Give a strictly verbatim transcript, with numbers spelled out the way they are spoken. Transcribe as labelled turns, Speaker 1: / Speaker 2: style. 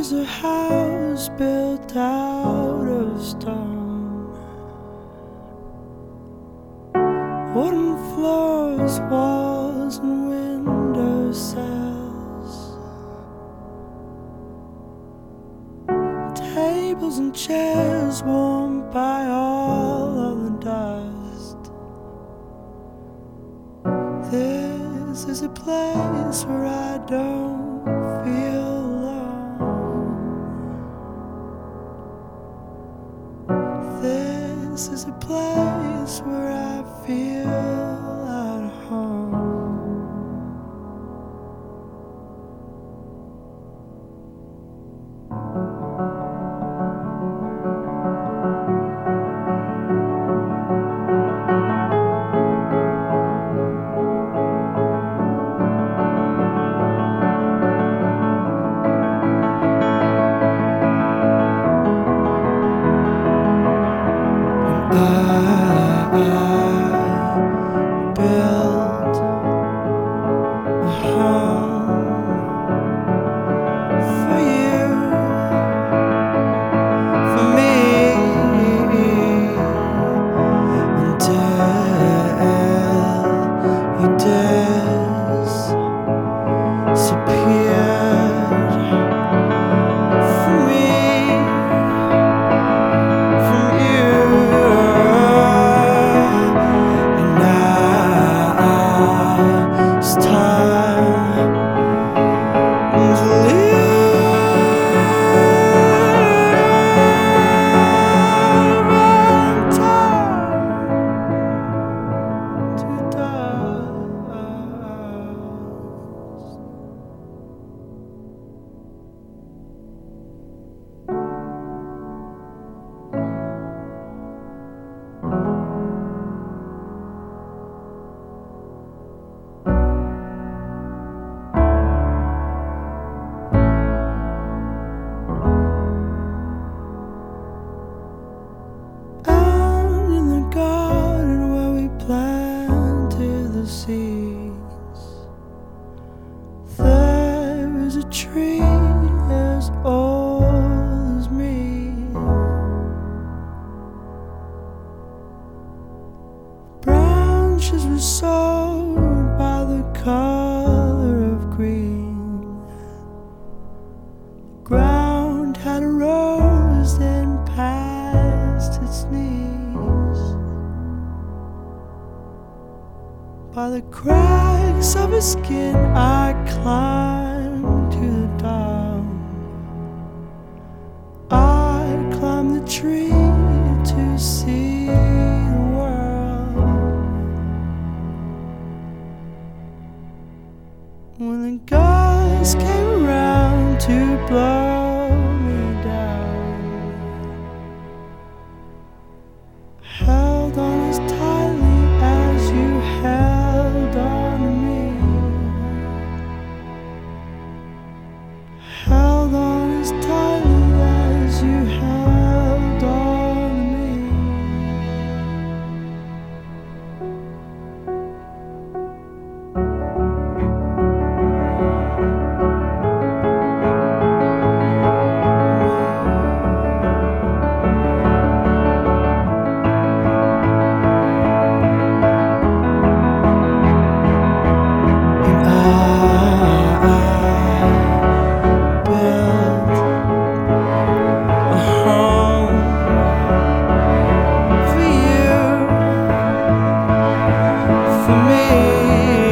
Speaker 1: is a house built out of stone, wooden floors, walls and window sills, tables and chairs warmed by all of the dust. This is a place where I don't feel alone. This is a place where I feel at home. I, I built a home for you, for me, until you disappeared from me, from you. It's time to live and time to dust. Planted the seeds. There is a tree as old as me. Branches were sown by the color of green. The ground had a rose then past its knees. By the cracks of his skin I climbed to the dawn. I climbed the tree to see the world. When the gusts came around to blow me down, held on as tightly as you held on to me, held on as tightly as you held on to me. For me.